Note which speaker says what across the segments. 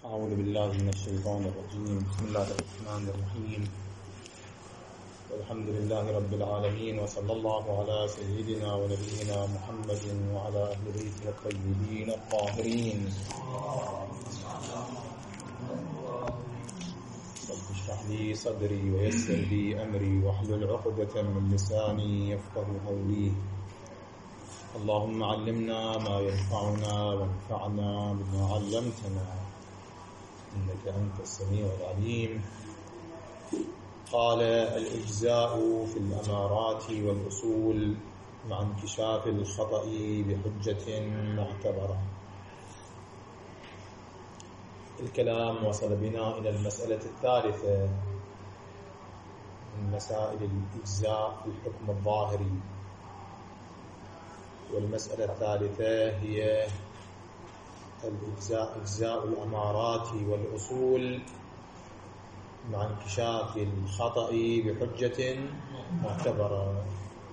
Speaker 1: أعوذ بالله من الشيطان الرجيم. بسم الله الرحمن الرحيم. والحمد لله رب العالمين، وصلى الله على سيدنا ونبينا محمد وعلى أهل بيته الطيبين الطاهرين. رب اشرح لي صدري ويسر لي أمري واحلل عقدة من لساني يفقه قولي. اللهم علمنا ما ينفعنا وانفعنا بما علمتنا إنك أنت السميع العليم. قال: الإجزاء في الأمارات والأصول مع انكشاف الخطأ بحجة معتبرة. الكلام وصل بنا إلى المسألة الثالثة من مسائل الإجزاء في الحكم الظاهري، والمسألة الثالثة هي إجزاء الأمارات والأصول مع انكشاف الخطأ بحجة معتبرة.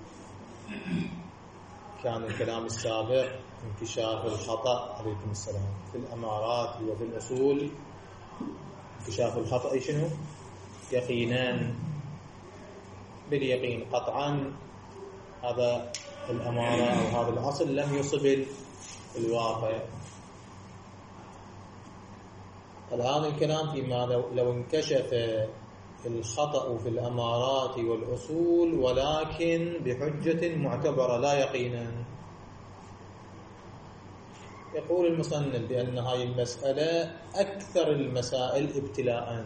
Speaker 1: كان الكلام السابق انكشاف الخطأ عليكم السلام في الأمارات وفي الأصول. انكشاف الخطأ شنو؟ يقينان باليقين قطعا هذا الأمارة أو هذا الأصل لم يصب الواقع. الآن الكلام فيما لو انكشف الخطأ في الأمارات والأصول ولكن بحجة معتبرة لا يقينا. يقول المصنف بأن هذه المسألة أكثر المسائل ابتلاءً،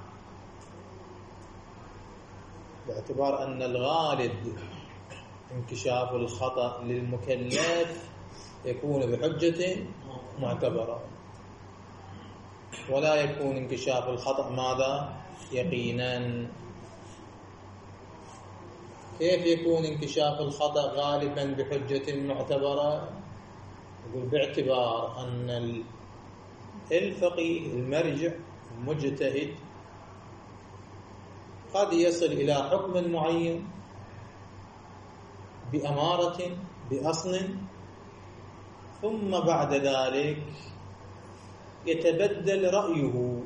Speaker 1: باعتبار أن الغالب انكشاف الخطأ للمكلف يكون بحجة معتبرة، ولا يكون انكشاف الخطأ ماذا؟ يقينا. كيف يكون انكشاف الخطأ غالبا بحجة معتبرة؟ يقول باعتبار أن الفقيه المرجع المجتهد قد يصل إلى حكم معين بأمارة بأصل، ثم بعد ذلك يتبدل رأيه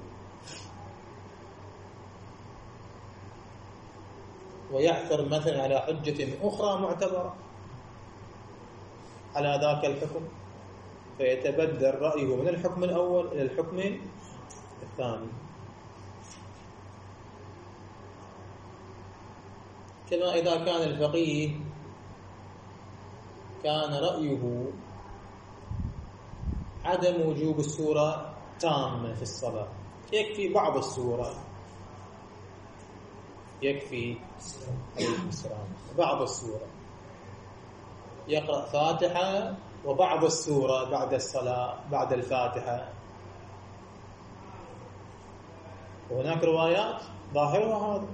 Speaker 1: ويعثر مثلا على حجة أخرى معتبرة على ذاك الحكم، فيتبدل رأيه من الحكم الأول إلى الحكم الثاني. كما إذا كان الفقيه كان رأيه عدم وجوب السورة تامة في الصلاة، يكفي بعض السورة، يكفي بعض السورة، يقرأ فاتحة وبعض السورة بعد الصلاة بعد الفاتحة. وهناك روايات ظاهرها هذا،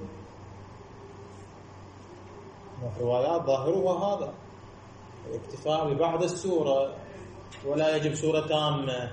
Speaker 1: روايات ظاهرها هذا الاكتفاء ببعض السورة ولا يجب سورة تامة.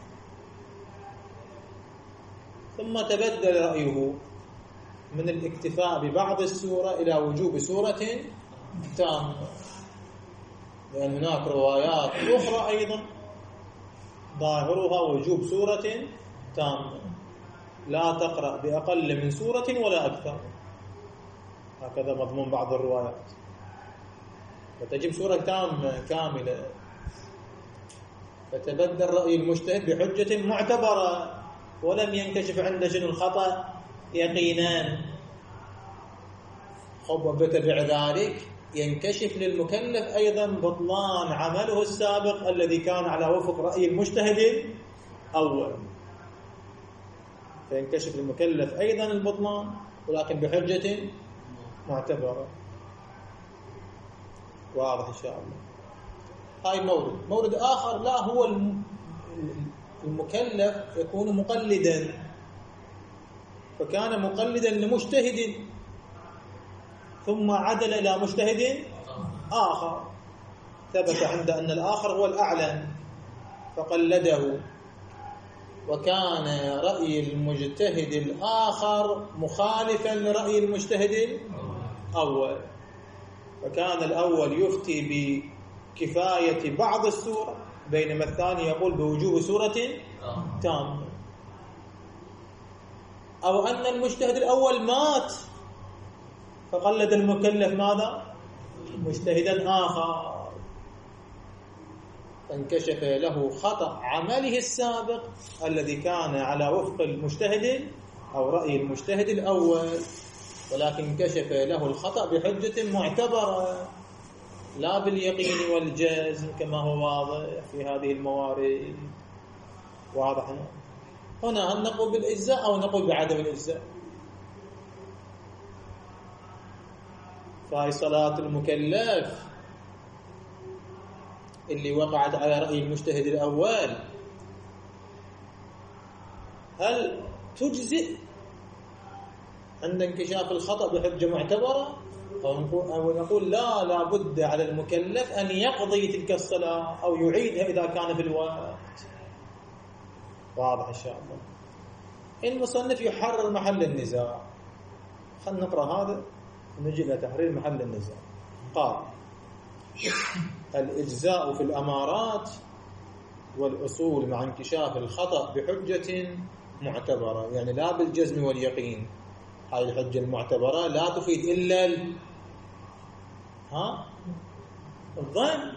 Speaker 1: ثم تبدل رأيه من الاكتفاء ببعض السورة إلى وجوب سورة تامة، لأن هناك روايات أخرى أيضا ظاهرها وجوب سورة تامة، لا تقرأ بأقل من سورة ولا أكثر، هكذا مضمون بعض الروايات، فتجب سورة تامة كاملة. فتبدل رأي المجتهد بحجة معتبرة ولم ينكشف عنده شنو الخطأ يقينا. وبتبع ذلك ينكشف للمكلف أيضا بطلان عمله السابق الذي كان على وفق رأي المجتهد الأول، فينكشف للمكلف أيضا البطلان ولكن بحجة معتبرة. واضح إن شاء الله. هاي مورد آخر، لا هو المكلف يكون مقلدا، فكان مقلدا لمجتهد ثم عدل إلى مجتهد آخر، ثبت عند أن الآخر هو الأعلم فقلده، وكان رأي المجتهد الآخر مخالفا لرأي المجتهد الأول، فكان الأول يفتي بكفاية بعض السورة بينما الثاني يقول بوجوب سورة تامة. أو أن المجتهد الأول مات فقلد المكلف ماذا؟ مجتهدا آخر، فانكشف له خطأ عمله السابق الذي كان على وفق المجتهد أو رأي المجتهد الأول، ولكن كشف له الخطأ بحجة معتبرة لا باليقين والجزم كما هو واضح في هذه الموارد. واضح؟ هنا هل نقول بالإجزاء أو نقول بعدم الإجزاء؟ فهي صلاة المكلف اللي وقعت على رأي المجتهد الأول هل تجزئ عند انكشاف الخطأ بحجة معتبرة، أو نقول لا بد على المكلف أن يقضي تلك الصلاة أو يعيدها إذا كان في الوقت؟ واضح إن شاء الله. المصنف يحرر محل النزاع. خلينا نقرأ هذا ونجي إلى تحرير محل النزاع. قال: الإجزاء في الأمارات والأصول مع انكشاف الخطأ بحجة معتبرة، يعني لا بالجزم واليقين. هاي الحجة المعتبرة لا تفيد إلا الظن،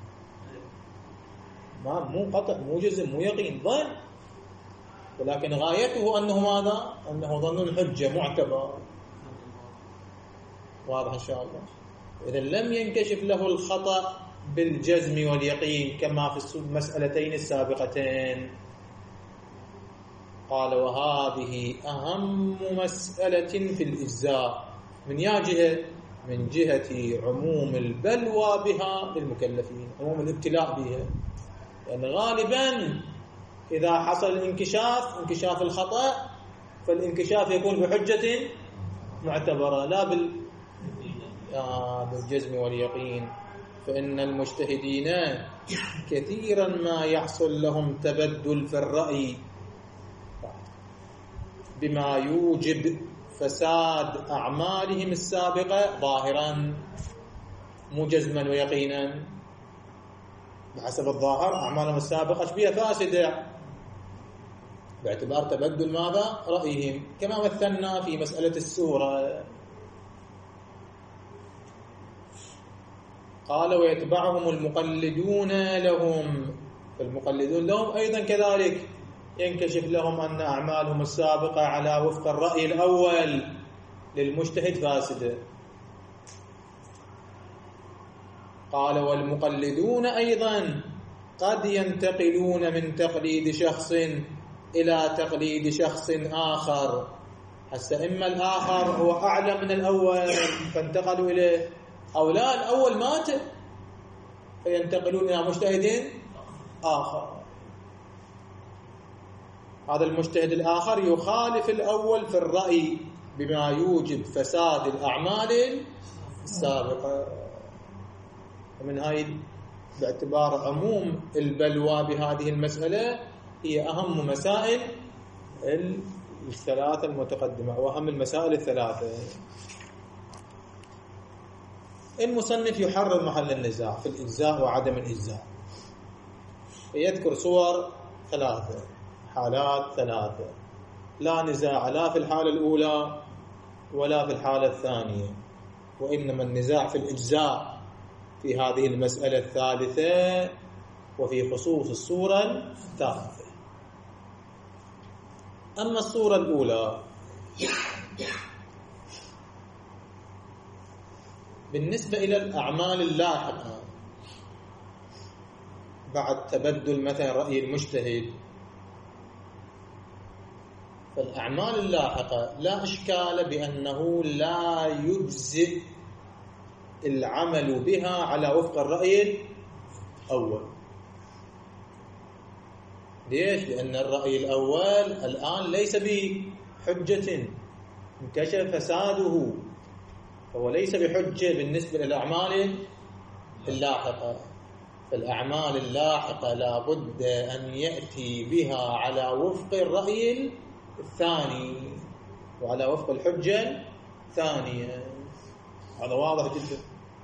Speaker 1: مو قطع مو جزم مو يقين، ظن، ولكن غايته أنه ماذا؟ أنه ظن حجة معتبر. واضح إن شاء الله. إذا لم ينكشف له الخطأ بالجزم واليقين كما في المسألتين السابقتين. قال: وهذه أهم مسألة في الإجزاء من جهة، من جهة عموم البلوى بها للمكلفين، عموم الابتلاء بها، لأن غالبا إذا حصل انكشاف الخطأ فالانكشاف يكون بحجة معتبرة لا بالجزم واليقين. فإن المجتهدين كثيرا ما يحصل لهم تبدل في الرأي بما يوجب فساد أعمالهم السابقة ظاهرا، مو جزما ويقينا، بحسب الظاهر أعمالهم السابقة شبيها فاسدة باعتبار تبدل ماذا؟ رأيهم، كما مثلنا في مسألة السورة. قال: ويتبعهم المقلدون لهم، فالمقلدون لهم أيضا كذلك ينكشف لهم أن أعمالهم السابقة على وفق الرأي الأول للمجتهد فاسدة. قال: والمقلدون أيضا قد ينتقلون من تقليد شخص إلى تقليد شخص آخر، حتى إما الآخر هو أعلم من الأول فانتقلوا إليه، أو لا الأول مات فينتقلون إلى مجتهد آخر. هذا المجتهد الآخر يخالف الأول في الرأي بما يوجب فساد الأعمال السابقة. ومن هاي باعتبار عموم البلوى بهذه المسألة هي أهم مسائل الثلاثة المتقدمة وأهم المسائل الثلاثة. المصنف يحرر محل النزاع في الإجزاء وعدم الإجزاء، يذكر صور ثلاثة، حالات ثلاثة، لا نزاع لا في الحالة الأولى ولا في الحالة الثانية، وإنما النزاع في الإجزاء في هذه المسألة الثالثة وفي خصوص الصورة الثالثة. أما الصورة الأولى بالنسبة إلى الأعمال اللاحقة بعد تبدل مثلا رأي المجتهد، فالأعمال اللاحقة لا إشكال بأنه لا يجزئ العمل بها على وفق الرأي الأول. ليش؟ لأن الرأي الأول الآن ليس بحجة، انكشف فساده، فهو ليس بحجة بالنسبة للأعمال اللاحقة. فالأعمال اللاحقة لا بد أن يأتي بها على وفق الرأي الثاني وعلى وفق الحجة الثانية. هذا واضح جدا.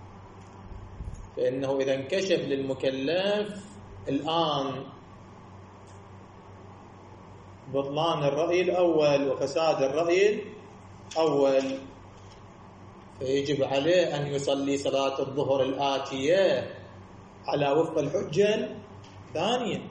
Speaker 1: فإنه إذا انكشف للمكلف الآن بطلان الرأي الأول وفساد الرأي الأول، فيجب عليه أن يصلي صلاة الظهر الآتية على وفق الحجة الثانية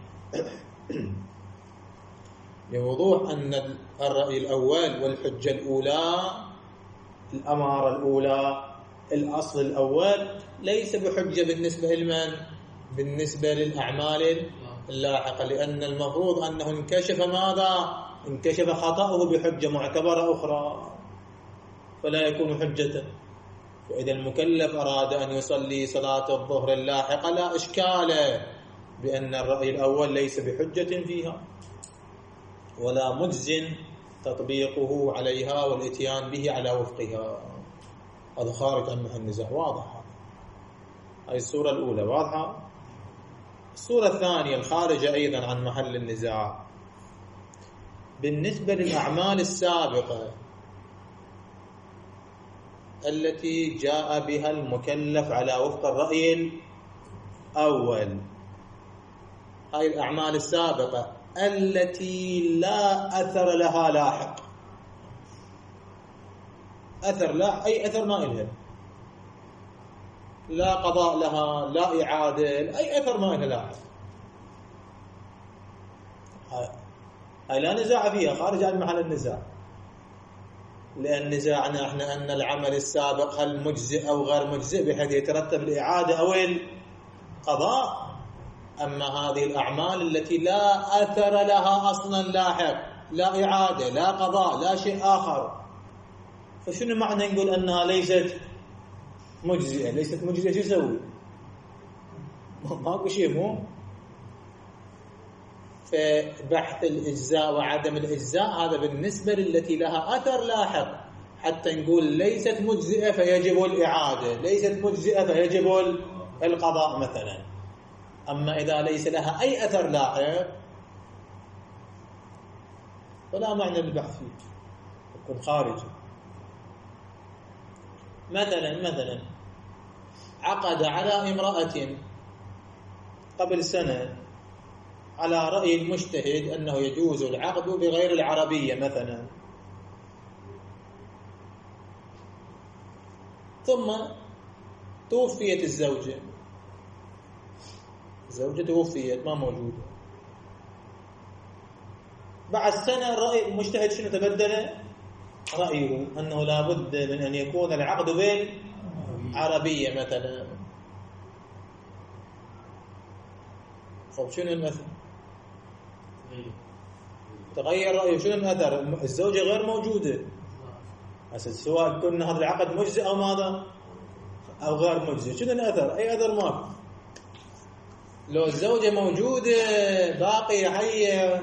Speaker 1: لوضوح أن الرأي الأول والحجة الأولى، الأمارة الأولى، الأصل الأول ليس بحجة بالنسبة لمن؟ بالنسبة للأعمال اللاحقة، لأن المفروض أنه انكشف ماذا؟ انكشف خطأه بحجة معتبرة أخرى فلا يكون حجة. وإذا المكلف أراد أن يصلي صلاة الظهر اللاحقة لا إشكال بأن الرأي الأول ليس بحجة فيها ولا مجز تطبيقه عليها والإتيان به على وفقها. هذا خارج عن محل النزاع، واضح. هذه الصورة الأولى واضحة. الصورة الثانية الخارجة أيضا عن محل النزاع بالنسبة للأعمال السابقة التي جاء بها المكلف على وفق الرأي الأول. هذه الأعمال السابقة التي لا أثر لها لاحق، أثر لا، أي أثر ما إلها، لا قضاء لها، لا إعادة، أي أثر ما إلها لاحق، هاي لا نزاع فيها، خارج عن محل النزاع. لأن نزاعنا احنا أن العمل السابق هل مجزئ أو غير مجزئ بحيث يترتب الإعادة أو القضاء. أما هذه الأعمال التي لا أثر لها أصلا لاحق، لا إعادة، لا قضاء، لا شيء آخر، فشنو معنى نقول أنها ليست مجزئة؟ ليست مجزئة شو يسوي؟ ماكو شيء. مو فبحث الإجزاء وعدم الإجزاء هذا بالنسبة للتي لها أثر لاحق، حتى نقول ليست مجزئة فيجب الإعادة، ليست مجزئة فيجب القضاء مثلا. أما إذا ليس لها أي أثر لاحق فلا معنى للبحث فيه، يكون خارجي. مثلا عقد على امرأة قبل سنة على رأي المجتهد أنه يجوز العقد بغير العربية مثلا، ثم توفيت الزوجة توفيت ما موجودة، بعد سنة الرأي المجتهد شنو تبدل رأيه؟ أنه لا بد من أن يكون العقد بالعربية مثلا. طب شنو المثل؟ تغير رأيه، شنو الأثر؟ الزوجة غير موجودة، سواء كنا هذا العقد مجزئ أو ماذا أو غير مجزئ، شنو الأثر؟ أي أثر ماكو. لو الزوجة موجودة باقية حية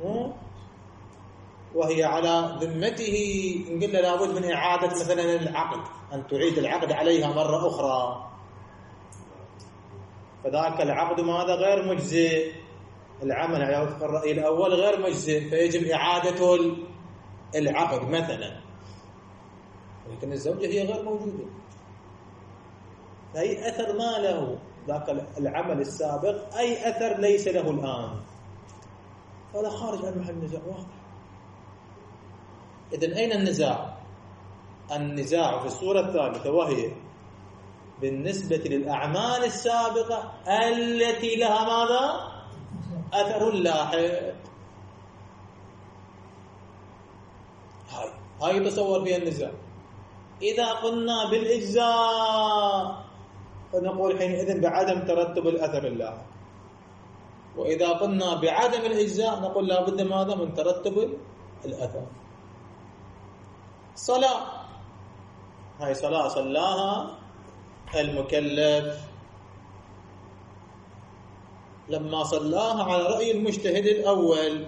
Speaker 1: وهي على ذمته نقول له لابد من إعادة مثلا العقد، أن تعيد العقد عليها مرة أخرى، فذاك العقد ماذا؟ غير مجزئ، العمل على وفق الرأي الأول غير مجزئ، فيجب إعادة العقد مثلا. لكن الزوجة هي غير موجودة، فأي أثر ما له ذاك العمل السابق، أي أثر ليس له الآن، هذا خارج عن محل النزاع، واضح. إذن أين النزاع؟ النزاع في الصورة الثالثة، وهي بالنسبة للأعمال السابقة التي لها ماذا؟ أثر لاحق. هاي يتصور فيها النزاع. إذا قلنا بالإجزاء فنقول حينئذ بعدم ترتب الأثر اللاحق، وإذا قلنا بعدم الإجزاء نقول لابد ماذا؟ من ترتب الأثر. صلاة، هاي صلاة صلاها المكلف، لما صلاها على رأي المجتهد الأول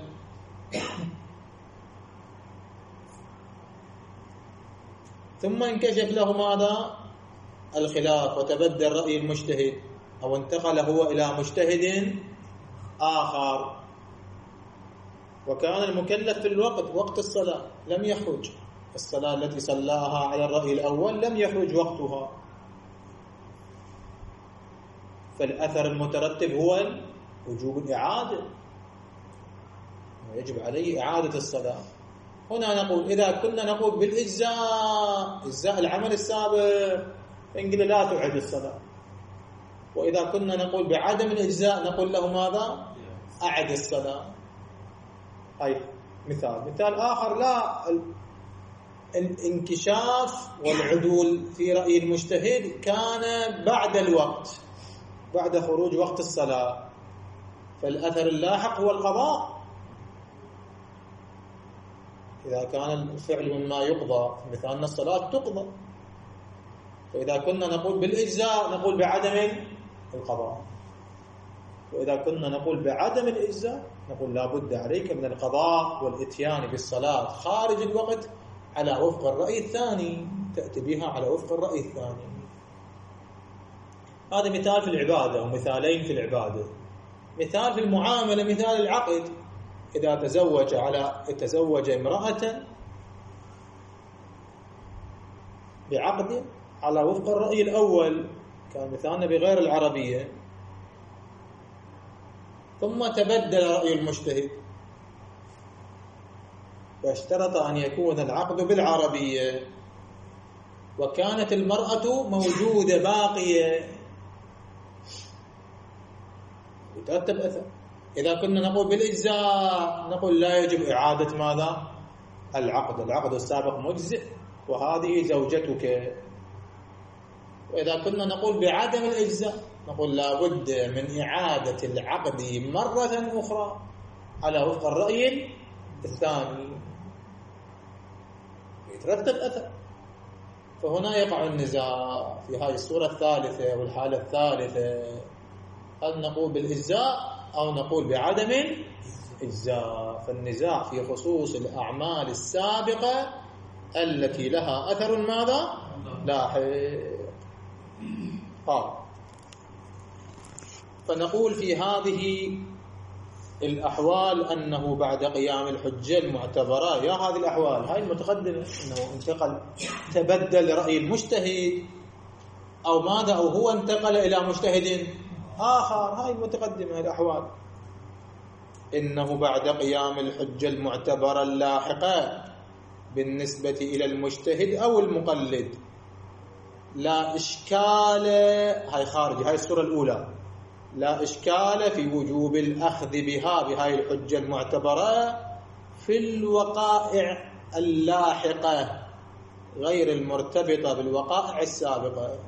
Speaker 1: ثم انكشف له ماذا؟ الخلاف، وتبدل رأي المجتهد أو انتقل هو إلى مجتهد آخر، وكان المكلف في الوقت وقت الصلاة لم يخرج، الصلاة التي صلاها على الرأي الأول لم يخرج وقتها، فالأثر المترتب هو وجوب الإعادة. يجب عليه إعادة الصلاة. هنا نقول إذا كنا نقول إجزاء العمل السابق فإنقل لا تعيد الصلاة، وإذا كنا نقول بعدم الإجزاء نقول له ماذا؟ أعد الصلاة. أي مثال آخر، لا الانكشاف والعدول في رأي المجتهد كان بعد الوقت، بعد خروج وقت الصلاة، فالأثر اللاحق هو القضاء إذا كان الفعل مما يقضى، مثالنا الصلاة تقضى. فإذا كنا نقول بالإجزاء نقول بعدم القضاء، وإذا كنا نقول بعدم الإجزاء نقول لا بد عليك من القضاء والإتيان بالصلاة خارج الوقت على وفق الرأي الثاني، تأتي بها على وفق الرأي الثاني. هذا مثال في العبادة ومثالين في العبادة. مثال في المعاملة، مثال العقد، إذا تزوج امرأة بعقد على وفق الرأي الأول، كان مثالنا بغير العربية، ثم تبدل رأي المجتهد واشترط أن يكون العقد بالعربية، وكانت المرأة موجودة باقية، يترتب أثر. إذا كنا نقول بالإجزاء نقول لا يجب إعادة ماذا؟ العقد السابق مجزئ وهذه زوجتك. وإذا كنا نقول بعدم الإجزاء نقول لا بد من إعادة العقد مرة أخرى على وفق الرأي الثاني، يترتب أثر. فهنا يقع النزاع في هذه الصورة الثالثة والحالة الثالثة، هل نقول بالإجزاء أو نقول بعدم الإجزاء. فالنزاع في خصوص الأعمال السابقة التي لها أثر ماذا؟ لاحق. فنقول في هذه الأحوال أنه بعد قيام الحجة المعتبرة، يا هذه الأحوال هاي المتقدمة، أنه تبدل رأي المجتهد أو ماذا، أو هو انتقل إلى مجتهد آخر، هاي المتقدمة الأحوال. إنه بعد قيام الحجة المعتبرة اللاحقة بالنسبة إلى المجتهد أو المقلد لا إشكال، هاي خارج هاي الصورة الأولى، لا إشكال في وجوب الأخذ بهاي الحجة المعتبرة في الوقائع اللاحقة غير المرتبطة بالوقائع السابقة.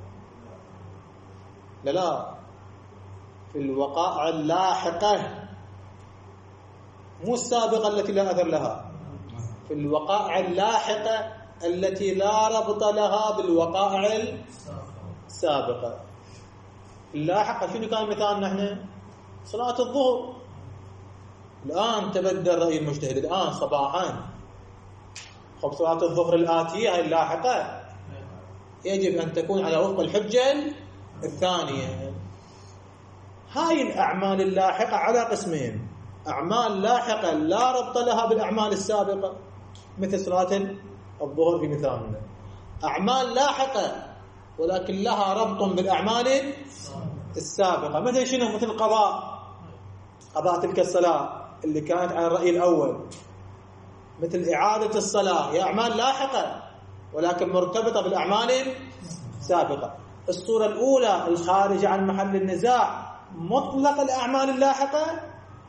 Speaker 1: لا في الوقائع اللاحقة، مو السابقة التي لا أثر لها، في الوقائع اللاحقة التي لا ربط لها بالوقائع السابقة. اللاحقة شنو كان مثالنا احنا؟ صلاة الظهر. الآن تبدل رأي المجتهد الآن صباحا، خب صلاة الظهر الآتية هاي اللاحقة يجب أن تكون على وفق الحجة الثانية. هاي الأعمال اللاحقة على قسمين: أعمال لاحقة لا ربط لها بالأعمال السابقة مثل صلاة الظهر في مثالنا، أعمال لاحقة ولكن لها ربط بالأعمال السابقة مثل شنو؟ مثل قضاء تلك الصلاة اللي كانت على الرأي الأول، مثل إعادة الصلاة، هي أعمال لاحقة ولكن مرتبطة بالأعمال السابقة. الصورة الأولى الخارجة عن محل النزاع مطلق الأعمال اللاحقة،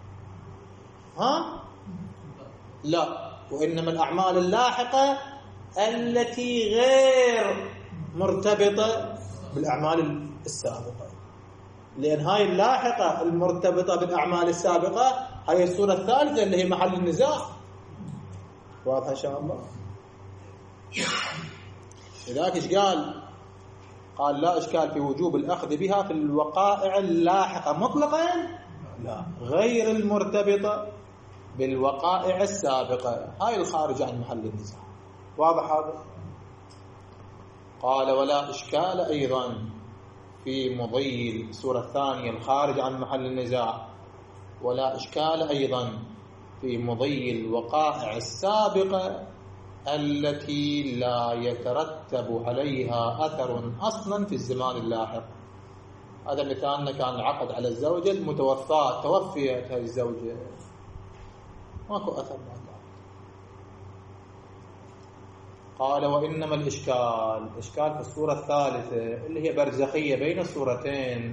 Speaker 1: لا، وإنما الأعمال اللاحقة التي غير مرتبطة بالأعمال السابقة، لأن هاي اللاحقة المرتبطة بالأعمال السابقة هاي الصورة الثالثة اللي هي محل النزاع. واضح إن شاء الله؟ لذلك إيش قال لا إشكال في وجوب الأخذ بها في الوقائع اللاحقة مطلقا، لا، غير المرتبطة بالوقائع السابقة، هاي الخارجة عن محل النزاع. واضح هذا؟ قال ولا إشكال أيضا في مضي السورة الثانية الخارج عن محل النزاع، ولا إشكال أيضا في مضي الوقائع السابقة التي لا يترتب عليها أثر أصلا في الزمان اللاحق. هذا مثالنا كان العقد على الزوجة المتوفاة، توفيت هذه الزوجة، ماكو أثر بعد. قال وإنما الإشكال في الصورة الثالثة اللي هي برزخية بين الصورتين،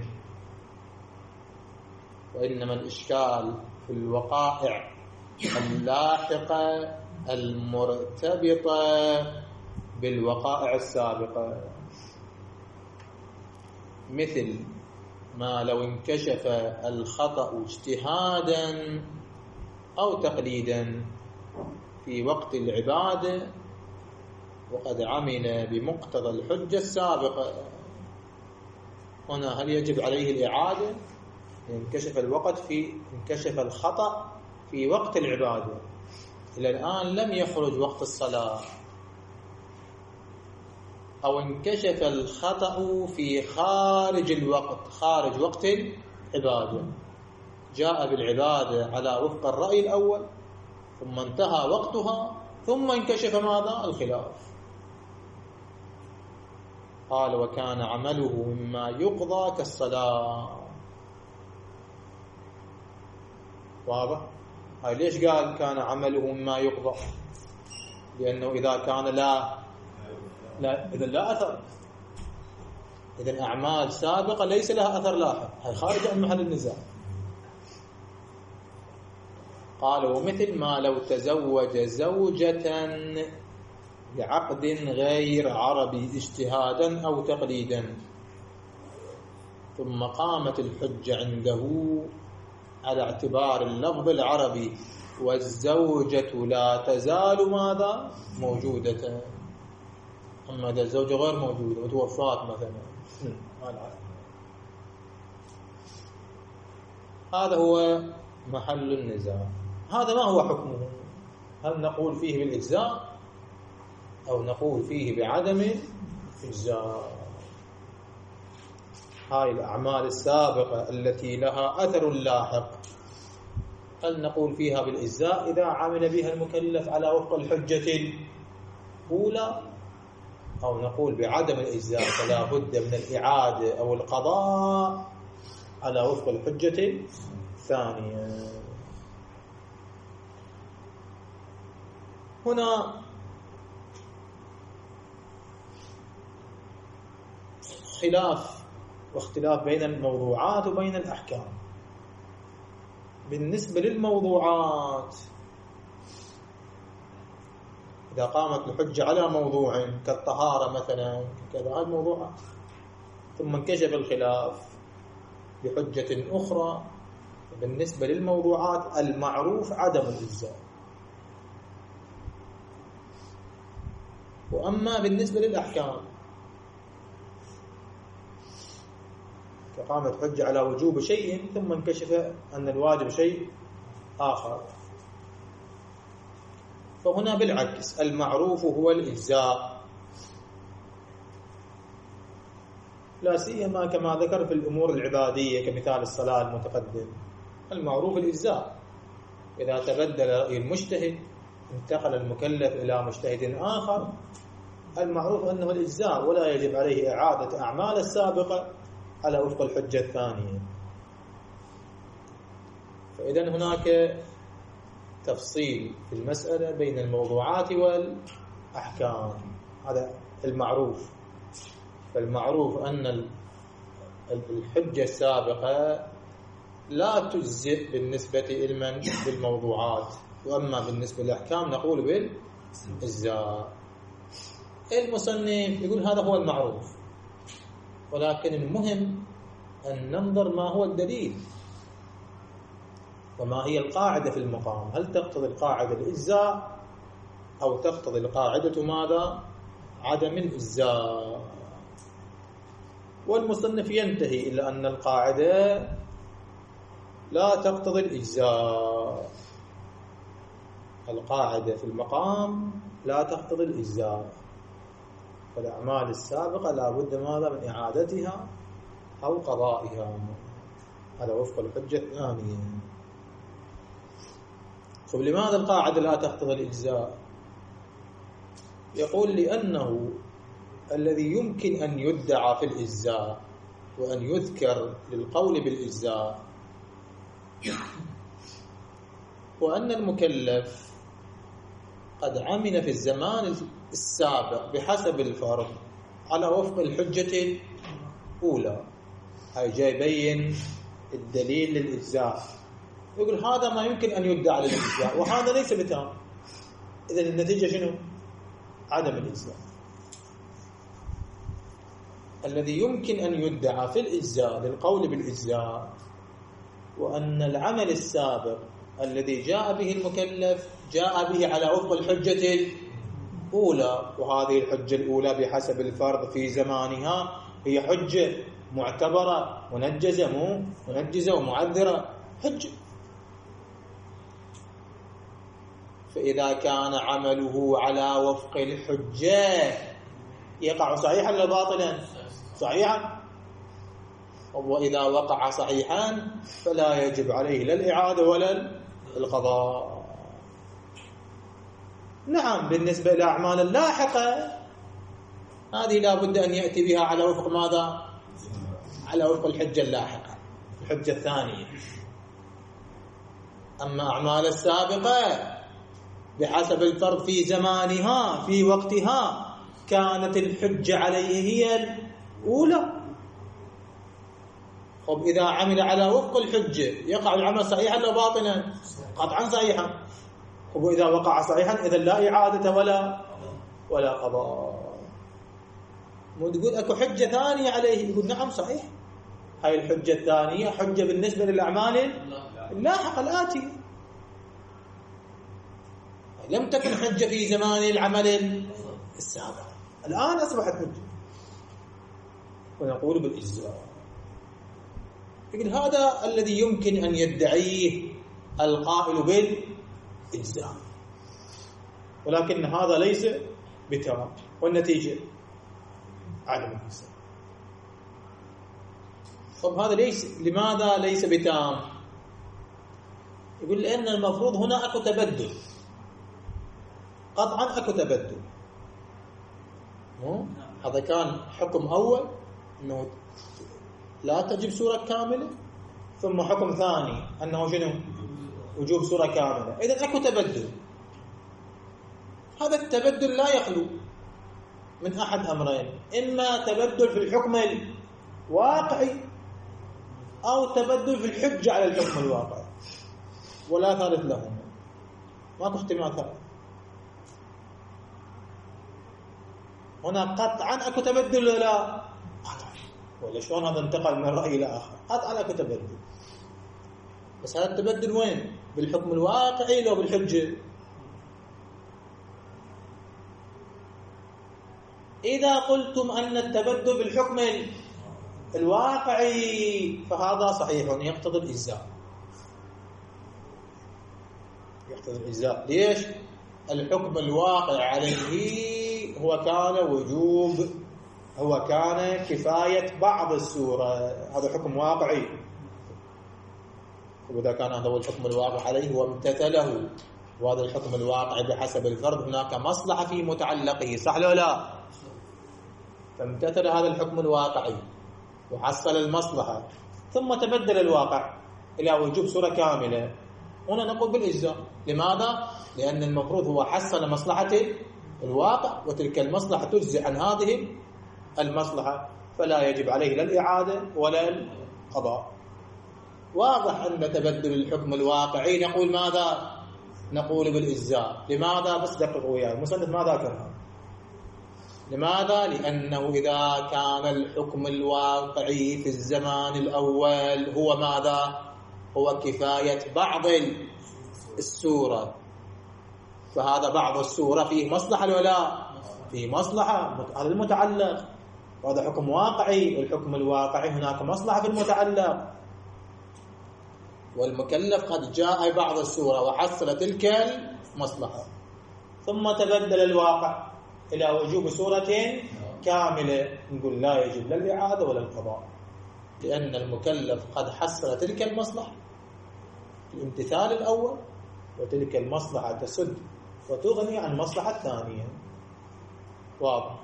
Speaker 1: وإنما الإشكال في الوقائع اللاحقة المرتبطة بالوقائع السابقة، مثل ما لو انكشف الخطأ اجتهادا أو تقليدا في وقت العبادة وقد عمل بمقتضى الحجة السابقة. هنا هل يجب عليه الإعادة؟ انكشف الخطأ في وقت العبادة، إلى الآن لم يخرج وقت الصلاة، أو انكشف الخطأ في خارج الوقت، خارج وقت العبادة، جاء بالعبادة على وفق الرأي الأول ثم انتهى وقتها ثم انكشف ماذا؟ الخلاف. قال وكان عمله مما يقضى كالصلاة. واضح؟ هاي ليش قال كان عمله مما يقضى؟ لأنه إذا كان إذا لا أثر، إذا أعمال سابقة ليس لها أثر لاحق، هاي خارج عن محل النزاع. قال ومثل ما لو تزوج زوجة بعقد غير عربي اجتهادا أو تقليدا، ثم قامت الحجة عنده على اعتبار اللفظ العربي والزوجة لا تزال ماذا؟ موجودة. أما إذا الزوجة غير موجودة وتوفات مثلا، هذا هو محل النزاع. هذا ما هو حكمه؟ هل نقول فيه بالإجزاء أو نقول فيه بعدم الإجزاء؟ هاي الأعمال السابقة التي لها أثر لاحق، هل نقول فيها بالإجزاء إذا عمل بها المكلف على وفق الحجة الأولى، أو نقول بعدم الإجزاء فلا بد من الإعادة أو القضاء على وفق الحجة الثانية؟ هنا واختلاف بين الموضوعات وبين الأحكام. بالنسبة للموضوعات، إذا قامت الحجة على موضوع كالطهارة مثلا كذا الموضوع، ثم انكشف الخلاف بحجة أخرى، بالنسبة للموضوعات المعروف عدم الإجزاء. وأما بالنسبة للأحكام فقامت حجة على وجوب شيء ثم انكشف أن الواجب شيء آخر، فهنا بالعكس المعروف هو الإجزاء، لا سيما كما ذكر في الأمور العبادية كمثال الصلاة المتقدم، المعروف الإجزاء. إذا تبدل رأي المجتهد انتقل المكلف إلى مجتهد آخر، المعروف أنه الإجزاء ولا يجب عليه إعادة أعمال السابقة على وفق الحجة الثانية. فإذن هناك تفصيل في المسألة بين الموضوعات والأحكام. هذا المعروف. فالمعروف أن الحجة السابقة لا تجزئ بالنسبة لمن بالموضوعات، وأما بالنسبة للأحكام نقول بالإجزاء. المصنف يقول هذا هو المعروف، ولكن المهم أن ننظر ما هو الدليل وما هي القاعدة في المقام. هل تقتضي القاعدة الإجزاء أو تقتضي القاعدة ماذا؟ عدم الإجزاء. والمصنف ينتهي إلى أن القاعدة لا تقتضي الإجزاء، القاعدة في المقام لا تقتضي الإجزاء، فالأعمال السابقة لا بد ماذا؟ من إعادتها أو قضائها على وفق الحجة الثانية. لماذا القاعدة لا تقتضي الإجزاء؟ يقول لأنه الذي يمكن أن يدعى في الإجزاء وأن يذكر للقول بالإجزاء وأن المكلف قد عمل في الزمان السابق بحسب الفرض على وفق الحجة الأولى، هاي جاي يبين الدليل للإجزاء، يقول هذا ما يمكن أن يدعى للإجزاء وهذا ليس بتام. إذن النتيجة شنو؟ عدم الإجزاء. الذي يمكن أن يدعى في الإجزاء للقول بالإجزاء وأن العمل السابق الذي جاء به المكلف جاء به على وفق الحجة الأولى، وهذه الحجة الأولى بحسب الفرض في زمانها هي حجة معتبرة منجزة، مو منجزة ومعذرة، حجة. فإذا كان عمله على وفق الحجة يقع صحيحا ولا باطلا؟ صحيحا. وإذا وقع صحيحا فلا يجب عليه لا الإعادة ولا القضاء. نعم، بالنسبة للأعمال اللاحقة هذه لا بد أن يأتي بها على وفق ماذا؟ على وفق الحجة اللاحقة، الحجة الثانية. أما أعمال السابقة بحسب الفرض في زمانها في وقتها كانت الحجة عليه هي الأولى. طب إذا عمل على وفق الحجة يقع العمل صحيحا ولا باطلا؟ قطعا صحيحا. طب وإذا وقع صحيحا إذا لا إعادة ولا قضاء. مو تقول أكو حجة ثانية عليه؟ يقول نعم صحيح، هاي الحجة الثانية حجة بالنسبة للأعمال اللاحقة الآتية، لم تكن حجة في زمان العمل السابق، الآن أصبحت حجة. ونقول بالإجزاء. يقول هذا الذي يمكن أن يدعيه القائل بالإجزاء، ولكن هذا ليس بتام، والنتيجة عدم الإجزاء. طب هذا لماذا ليس بتام؟ يقول لأن المفروض هنا أكو تبدل، قطعا أكو تبدل. هذا كان حكم أول أنه لا تجب سورة كاملة، ثم حكم ثاني أنه شنو؟ وجوب سورة كاملة. إذن أكو تبدل. هذا التبدل لا يخلو من أحد أمرين، إما تبدل في الحكم الواقعي أو تبدل في الحجة على الحكم الواقعي، ولا ثالث لهم، ماكو احتمال ثالث. هنا قطعا أكو تبدل ولا قطعا، ولا شلون هذا انتقل من رأي إلى آخر؟ قطعا أكو تبدل، بس هذا التبدل وين؟ بالحكم الواقعي لو بالحجة؟ إذا قلتم أن التبدل بالحكم الواقعي فهذا صحيح يقتضي الإجزاء. يقتضي الإجزاء. ليش؟ الحكم الواقع عليه هو كان كفاية بعض السورة، هذا حكم واقعي. وإذا كان هذا هو الحكم الواقع عليه وامتثله، وهذا الحكم الواقع بحسب الفرض هناك مصلحة في متعلقه، صح ولا لا؟ فامتثل هذا الحكم الواقعي وحصل المصلحة، ثم تبدل الواقع إلى وجوب سورة كاملة، هنا نقول بالإجزاء. لماذا؟ لأن المفروض هو حصل مصلحة الواقع، وتلك المصلحة تجزي عن هذه المصلحة، فلا يجب عليه لا الإعادة ولا القضاء. واضح أن تبدل الحكم الواقعي نقول ماذا؟ نقول بالإجزاء. لماذا؟ بس دققوا وياي، المصنف ما ذكرها. لماذا؟ لأنه إذا كان الحكم الواقعي في الزمان الأول هو ماذا؟ هو كفاية بعض السورة، فهذا بعض السورة فيه مصلحة ولا فيه مصلحة؟ هذا المتعلق، وهذا حكم واقعي، والحكم الواقعي هناك مصلحة في المتعلق، والمكلف قد جاء بعض السورة وحصل تلك المصلحة، ثم تبدل الواقع إلى وجوب سورة كاملة، نقول لا يجب لا الإعادة ولا القضاء، لأن المكلف قد حصل تلك المصلحة في الامتثال الأول، وتلك المصلحة تسد وتغني عن المصلحة الثانية. واضح؟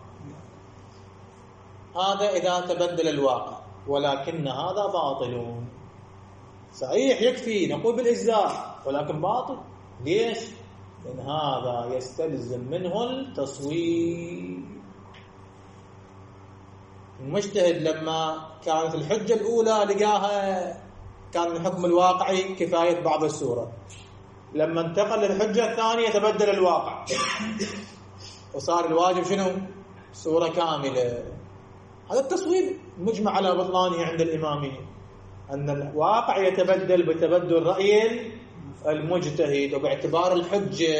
Speaker 1: هذا إذا تبدل الواقع، ولكن هذا باطل. صحيح يكفي نقول بالإجزاء، ولكن باطل. ليش؟ لأن هذا يستلزم منه التصويب. المجتهد لما كانت الحجة الأولى لقاها كان الحكم الواقعي كفاية بعض السورة، لما انتقل للحجة الثانية تبدل الواقع وصار الواجب شنو؟ سورة كاملة. هذا التصويب مجمع على بطلانه عند الإمامية، أن الواقع يتبدل بتبدل رأي المجتهد وباعتبار الحجة.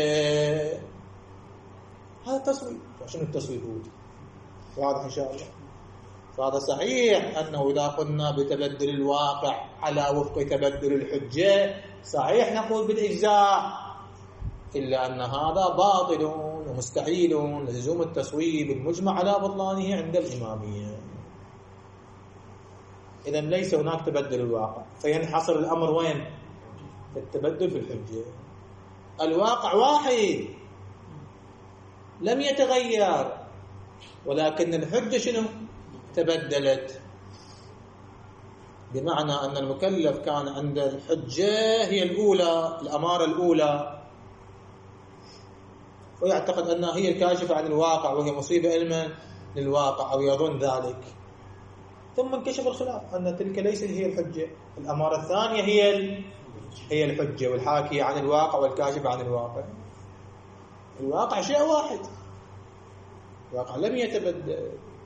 Speaker 1: هذا تصويب. شنو التصويب هو؟ واضح إن شاء الله. فهذا صحيح أنه إذا قلنا بتبدل الواقع على وفق تبدل الحجة صحيح نقول بالإجزاء، إلا أن هذا باطل ومستحيل لزوم التصويب المجمع على بطلانه عند الإمامية. إذا ليس هناك تبدل الواقع، فينحصر الأمر وين؟ التبدل في الحجة. الواقع واحد لم يتغير، ولكن الحجة شنو؟ تبدلت. بمعنى أن المكلف كان عند الحجة هي الأولى، الأمارة الأولى، ويعتقد أنها هي الكاشفة عن الواقع وهي مصيبة علما للواقع أو يظن ذلك، ثم انكشف الخلاف أن تلك ليست هي الحجة، الأمارة الثانية هي الحجة والحاكية عن الواقع والكاشفة عن الواقع. الواقع شيء واحد، الواقع لم يتبدل.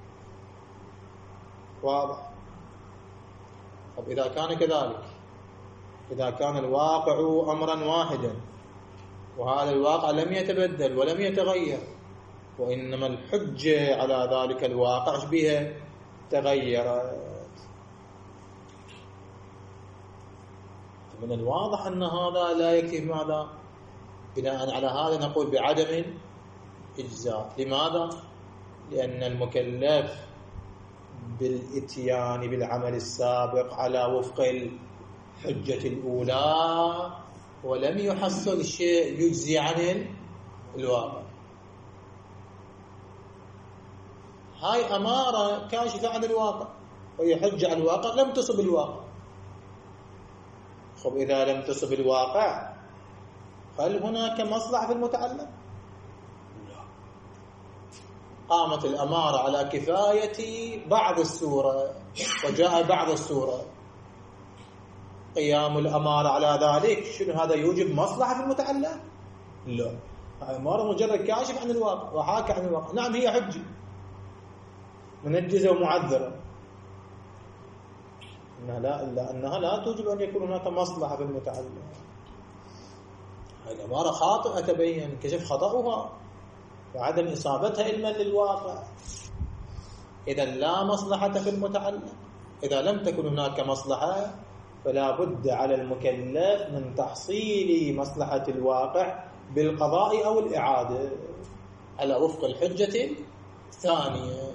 Speaker 1: واضح؟ طب إذا كان كذلك، إذا كان الواقع أمرا واحدا وهذا الواقع لم يتبدل ولم يتغير، وإنما الحجة على ذلك الواقع بها تغيرت، من الواضح أن هذا لا يكفي. ماذا؟ بناء على هذا نقول بعدم إجزاء. لماذا؟ لأن المكلف بالإتيان بالعمل السابق على وفق الحجة الأولى ولم يحصل شيء يجزي عن الواقع. هاي أمارة كاشفة عن الواقع وهي حجة عن الواقع لم تصب الواقع. خب إذا لم تصب الواقع هل هناك مصلحة في المتعلم؟ قامت الأمارة على كفاية بعض السورة وجاء بعض السورة، قيام الأمارة على ذلك شنو هذا يوجب مصلحة في المتعلم؟ لا، أمارة مجرد كاشف عن الواقع وحاكي عن الواقع. نعم هي حجة منجزة ومعذرة، إنها لا توجب أن يكون هناك مصلحة في المتعلم. هذه الأمارة خاطئة تبين كشف خطأها وعدم إصابتها علما للواقع. إذا لا مصلحة في المتعلم. إذا لم تكن هناك مصلحة فلا بد على المكلف من تحصيل مصلحة الواقع بالقضاء أو الإعادة على وفق الحجة الثانية.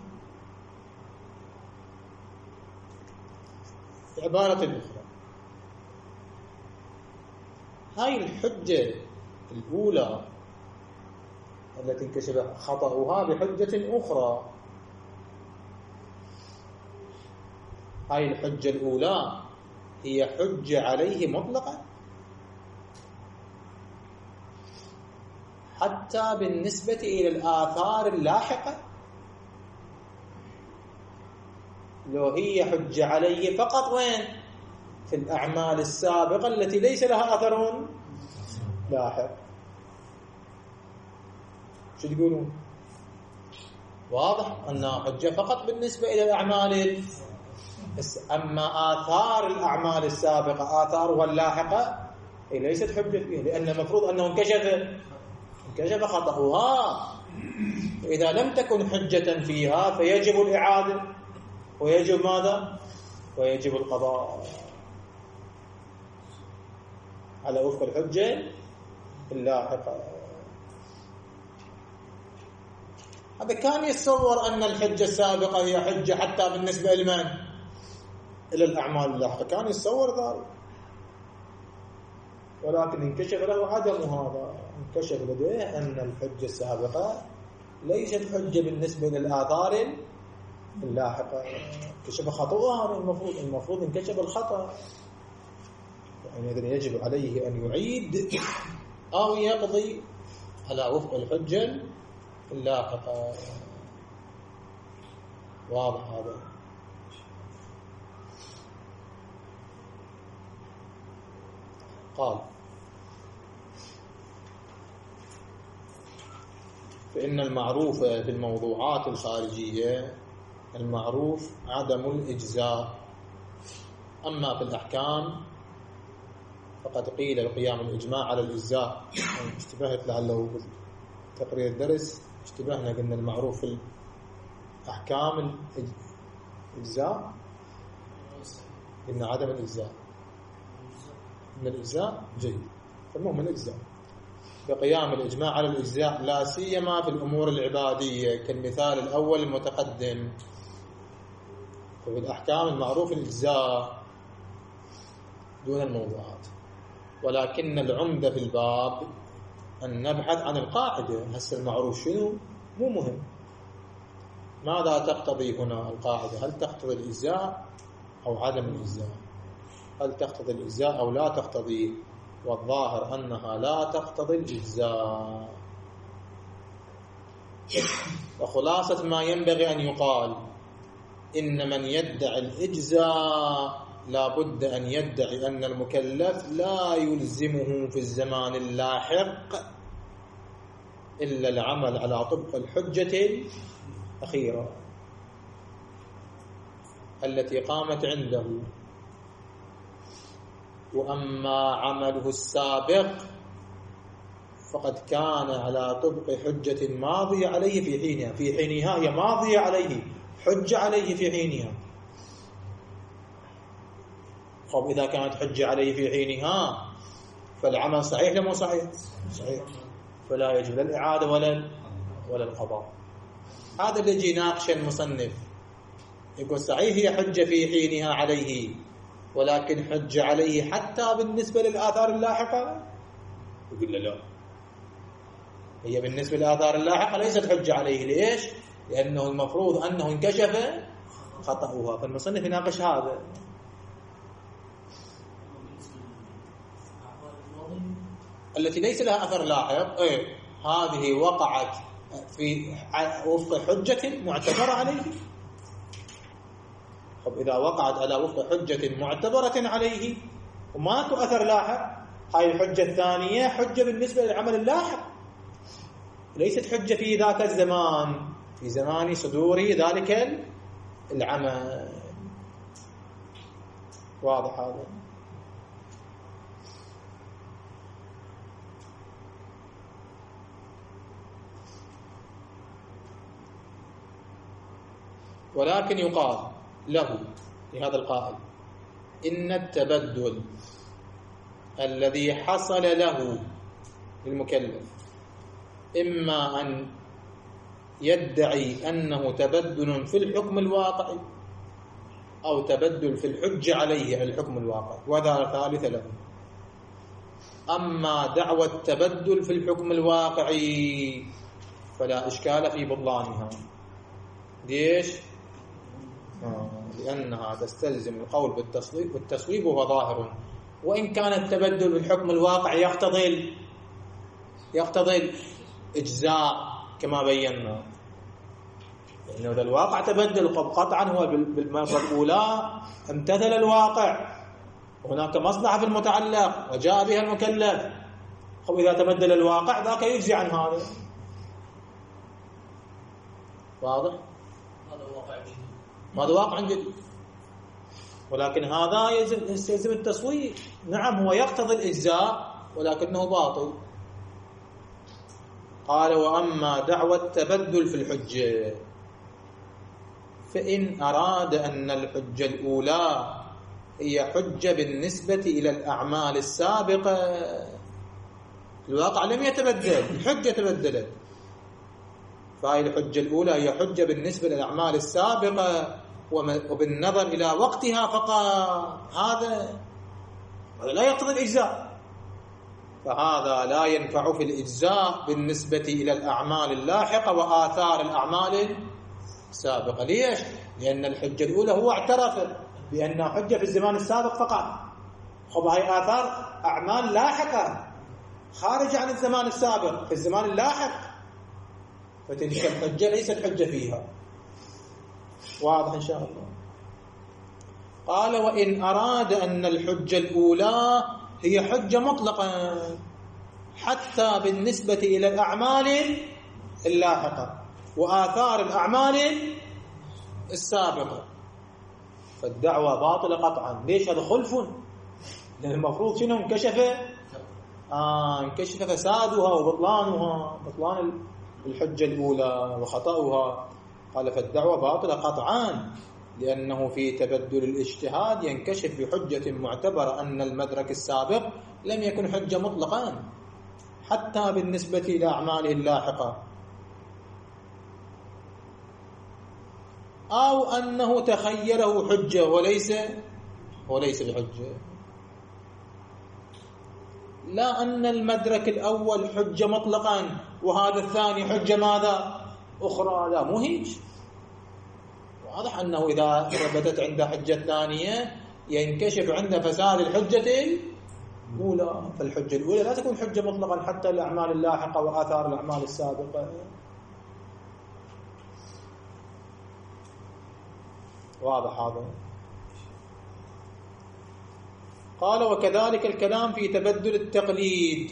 Speaker 1: عبارة أخرى، هاي الحجة الأولى التي انكشف خطأها بحجة أخرى، هاي الحجة الأولى هي حجة عليه مطلقة حتى بالنسبة إلى الآثار اللاحقة. لو هي حجة عليه فقط وين؟ في الأعمال السابقة التي ليس لها أثر لاحق. شو تقولون؟ واضح أنها حجة فقط بالنسبة إلى الأعمال، أما آثار الأعمال السابقة آثارها اللاحقة هي ليست حجة فيها، لأن المفروض أنه انكشف خطأها. إذا لم تكن حجة فيها فيجب الإعادة ويجب ماذا؟ ويجب القضاء على وفق الحجة اللاحقة. هذا كان يتصور أن الحجة السابقة هي حجة حتى بالنسبة لمن؟ إلى الأعمال اللاحقة، كان يتصور ذلك، ولكن انكشف له عدم هذا. انكشف لديه أن الحجة السابقة ليست حجة بالنسبة للآثار اللاحقة، كشف خطأها. المفروض انكشف الخطأ. حينئذ يجب عليه أن يعيد أو يقضي على وفق الحجة اللاحقة. واضح هذا؟ قال فإن المعروف في الموضوعات الخارجية المعروف عدم الإجزاء، أما في الأحكام فقد قيل القيام الإجماع على الإجزاء. اشتبهت لعله تقرير الدرس، اشتبهنا قلنا المعروف في الأحكام الإجزاء، قلنا عدم الإجزاء، من الإجزاء جيد، فالمهم الإجزاء بقيام الإجماع على الإجزاء لا سيما في الأمور العبادية كالمثال الأول المتقدم. ففي الأحكام المعروف الإجزاء دون الموضوعات، ولكن العمدة في الباب أن نبحث عن القاعدة. هسه المعروف شنو؟ مو مهم. ماذا تقتضي هنا القاعدة؟ هل تقتضي الإجزاء أو عدم الإجزاء؟ هل تقتضي الإجزاء أو لا تقتضي؟ والظاهر أنها لا تقتضي الإجزاء. وخلاصة ما ينبغي أن يقال إن من يدعي الإجزاء لا بد أن يدعي أن المكلف لا يلزمه في الزمان اللاحق إلا العمل على طبق الحجة الأخيرة التي قامت عنده، وأما عمله السابق فقد كان على طبق حجة ماضية عليه في حينها. في حينها هي ماضية عليه، حجة عليه في حينها. طب إذا كانت حجة عليه في حينها فالعمل صحيح لم هو صحيح؟ صحيح، فلا يجب لا الإعادة ولا القضاء. هذا اللي يجي ناقش المصنف، يقول صحيح هي حجة في حينها عليه، ولكن حجة عليه حتى بالنسبة للآثار اللاحقة. يقول لا، هي بالنسبة للآثار اللاحقة ليست حجة عليه. ليش؟ لأنه المفروض أنه انكشف خطأها، فالمصنف يناقش هذا. التي ليس لها أثر لاحق هذه وقعت في وفق حجة معتبرة عليه. طب إذا وقعت على وفق حجة معتبرة عليه وما تؤثر لاحق، هاي الحجة الثانية حجة بالنسبة للعمل اللاحق، ليست حجة في ذاك الزمان، في زمان صدور ذلك العمل. واضح هذا؟ ولكن يقال له لهذا القائل إن التبدل الذي حصل له للمكلف إما أن يدعي أنه تبدل في الحكم الواقعي أو تبدل في الحجة عليه الحكم الواقعي، وذا ثالث له. أما دعوى التبدل في الحكم الواقعي فلا إشكال في بطلانها. ليش؟ لأنها تستلزم القول بالتصويب، والتصويب هو ظاهر، وإن كان التبدل بالحكم الواقع يقتضي الإجزاء كما بينا، لأنه إذا الواقع تبدل قطعا هو بالمرة الأولى امتثل الواقع، وهناك مصلحة في المتعلق وجاء بها المكلف. وإذا تبدل الواقع ذاك يجزي عن هذا. واضح؟ هذا واقع جديد، ولكن هذا يستلزم التصوير. نعم هو يقتضي الإجزاء ولكنه باطل. قال وأما دعوى التبدل في الحجة فإن أراد أن الحجة الأولى هي حجة بالنسبة إلى الأعمال السابقة، الواقع لم يتبدل، الحجة تبدلت، فهي الحجة الأولى هي حجة بالنسبة للأعمال السابقة وبالنظر إلى وقتها فقط، هذا لا يقتضي الإجزاء، فهذا لا ينفع في الإجزاء بالنسبة إلى الأعمال اللاحقة وآثار الأعمال السابقة. ليش؟ لأن الحجة الأولى هو اعترف بأنها حجة في الزمان السابق فقط، خب هاي آثار أعمال لاحقة خارج عن الزمان السابق، في الزمان اللاحق، فتلك الحجة ليست حجة فيها. واضح إن شاء الله. قال وإن أراد أن الحجة الأولى هي حجة مطلقة حتى بالنسبة إلى الأعمال اللاحقة وآثار الأعمال السابقة فالدعوة باطلة قطعا. ليش؟ هذا خلف، لأن المفروض شنو انكشف فسادها وبطلانها، بطلان الحجة الأولى وخطأها. قال فالدعوة باطلة قطعا لأنه في تبدل الاجتهاد ينكشف بحجة معتبرة أن المدرك السابق لم يكن حجة مطلقا حتى بالنسبة إلى أعماله اللاحقة، أو أنه تخيله حجة وليس بحجة. لا أن المدرك الأول حجة مطلقا وهذا الثاني حجة ماذا؟ أخرى. لا، مو هيك. واضح أنه إذا ثبتت عند حجة ثانية ينكشف عند فساد الحجة الأولى، فالحجة الأولى لا تكون حجة مطلقا حتى الأعمال اللاحقة وآثار الأعمال السابقة. واضح هذا. قال وكذلك الكلام في تبدل التقليد،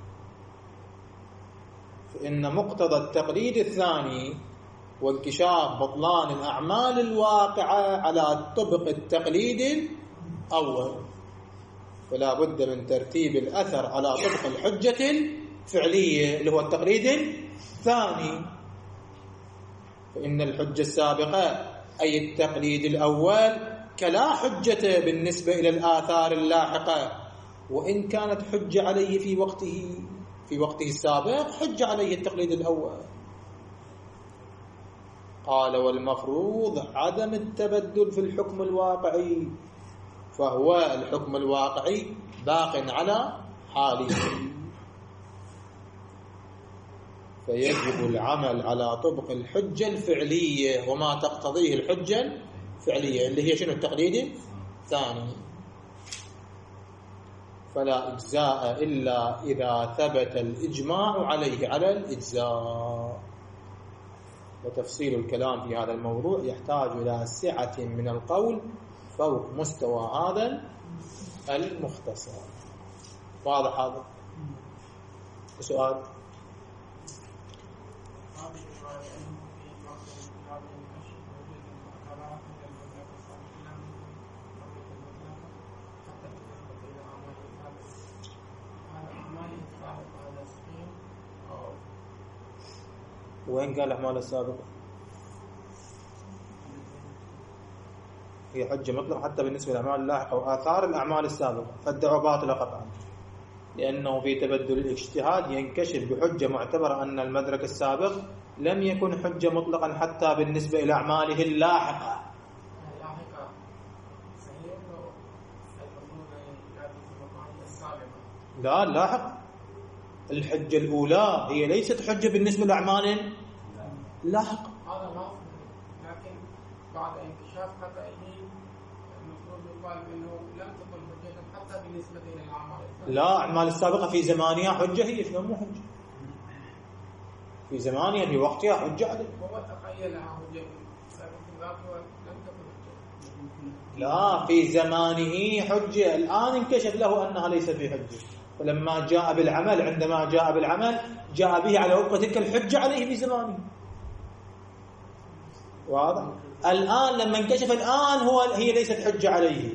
Speaker 1: فإن مقتضى التقليد الثاني وانكشاف بطلان الأعمال الواقعة على طبق التقليد الأول، فلا بد من ترتيب الأثر على طبق الحجة الفعلية اللي هو التقليد الثاني. فإن الحجة السابقة أي التقليد الأول كلا حجة بالنسبة إلى الآثار اللاحقة، وإن كانت حجة عليه في وقته السابق حجة عليه التقليد الأول. قال والمفروض عدم التبدل في الحكم الواقعي، فهو الحكم الواقعي باق على حاله، فيجب العمل على طبق الحجة الفعلية وما تقتضيه الحجة الفعلية اللي هي شنو؟ التقليد الثاني. فلا إجزاء إلا إذا ثبت الإجماع عليه على الإجزاء. وتفصيل الكلام في هذا الموضوع يحتاج إلى سعة من القول فوق مستوى هذا المختصر. واضح هذا؟ سؤال؟ وين قال الأعمال السابقة؟ هي حجة مطلقة حتى بالنسبة للأعمال اللاحقة وآثار الأعمال السابقة، فالدعوة باطلة قطعا لأنه في تبدل الاجتهاد ينكشف بحجة معتبرة أن المدرك السابق لم يكن حجة مطلقا حتى بالنسبة إلى أعماله اللاحقة. لا، اللاحق الحجة الأولى هي ليست حجة بالنسبة لأعمال لاحقة.
Speaker 2: هذا ما لكن بعد انكشاف خطئه المفروض يقال انه لم تكن حجة حتى بالنسبة الى الاعمال السابقة.
Speaker 1: لا، الاعمال السابقة في زمانها حجة، هي شلون مو حجة؟ في زمانها في وقتها حجة عليه.
Speaker 2: هو تخيلها حجة لكن ذاته لم تكن حجة.
Speaker 1: لا، في زمانه حجة، الآن انكشف له أنها ليست في حجة، فلما جاء بالعمل عندما جاء بالعمل جاء به على وفق تلك الحجة عليه في زمانه. واضح؟ الآن لما انكشف الآن هي ليست حجة عليه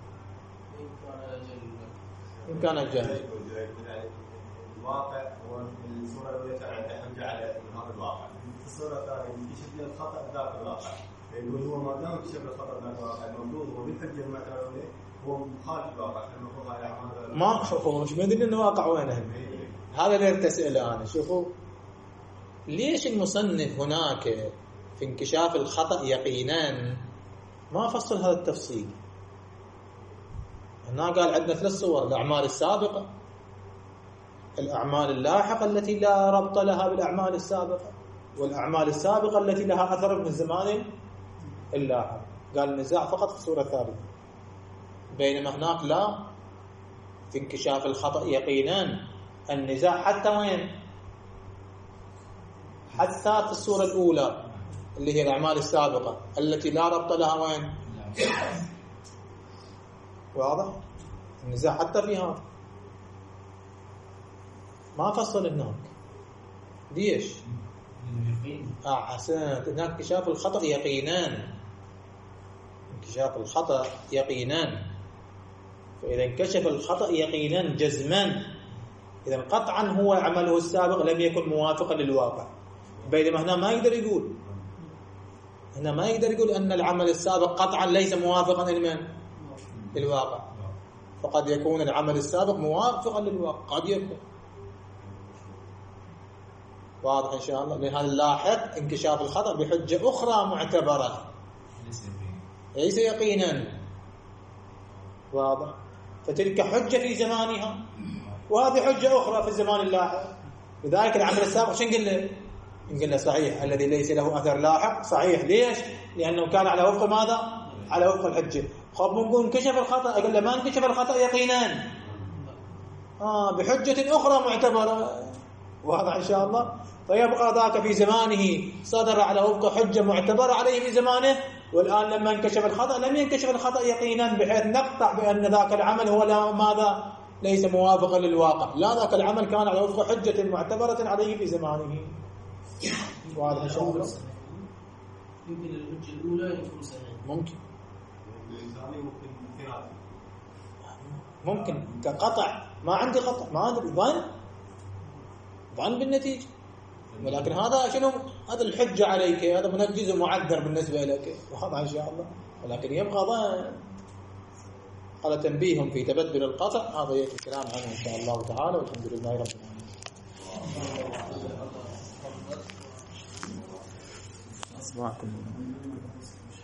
Speaker 1: إن كان جاهل.
Speaker 3: الواقع هو الصورة الأولى كان عنده حجة على إنهار الواقع، الصورة الثانية انكشف له الخطأ ذاك الواقع، يقول هو ما دام انكشف له الخطأ ذاك الواقع المفروض هو بالحجة المعتبرة هو مخالف الواقع، المفروض هاي أعمال
Speaker 1: ما هو مش مدري إنه واقع وينه. هذا اللي تسأله أنا. شوفوا ليش المصنف هناك في انكشاف الخطأ يقينا ما فصل هذا التفصيل. هنا قال عندنا 3 صور: الأعمال السابقة، الأعمال اللاحقة التي لا ربط لها بالأعمال السابقة، والأعمال السابقة التي لها أثر من الزمان اللاحق. قال النزاع فقط في الصورة الثالثة، بينما هناك لا، في انكشاف الخطأ يقينا. النزاع حتى وين؟ حتى في الصورة الأولى اللي هي الأعمال السابقة التي لا ربط لها وين؟ واضح؟ النزاع حتى فيها ما فصل هناك. ليش؟ حسنت. هناك انكشاف الخطأ يقينا، انكشاف الخطأ يقينا. فإذا انكشف الخطأ يقينا جزما، إذا قطعا هو عمله السابق لم يكن موافقا للواقع. بينما هنا ما يقدر يقول، هنا ما يقدر يقول أن العمل السابق قطعا ليس موافقا للواقع. فقد يكون العمل السابق موافقا للواقع، قد يكون. واضح إن شاء الله. لهذا لاحق انكشاف الخطأ بحجة أخرى معتبرة ليس يقينا. واضح. فتلك حجة في زمانها وهذه حجة أخرى في الزمان اللاحق. لذلك العمل السابق شو نقول صحيح، الذي ليس له أثر لاحق صحيح. ليش؟ لأنه كان على وفق ماذا؟ على وفق الحجة. خب نقول انكشف الخطأ، أقول له ما انكشف الخطأ يقينا بحجة أخرى معتبرة. واضح إن شاء الله. فيبقى ذاك في زمانه صدر على وفق حجة معتبرة عليه في زمانه، والآن لما انكشف الخطأ لم ينكشف الخطأ يقينا بحيث نقطع بأن ذاك العمل هو لا ماذا؟ ليس موافقا للواقع. لا، ذاك العمل كان على وفق حجة معتبرة عليه في زمانه. واضح إن شاء الله.
Speaker 4: يمكن الحجة الأولى يكون سنة،
Speaker 1: ممكن ممكن كقطع. ما عندي قطع، ما أدري، ظن بالنتيجة. ولكن هذا شنو؟ هذا الحجة عليك، هذا منجز ومعذر بالنسبة لك. وهذا إن شاء الله. ولكن يبقى ظن. قال تنبيه في تبدل القطع، هذا يأتي الكلام عنه إن شاء الله تعالى. والحمد لله رب العالمين.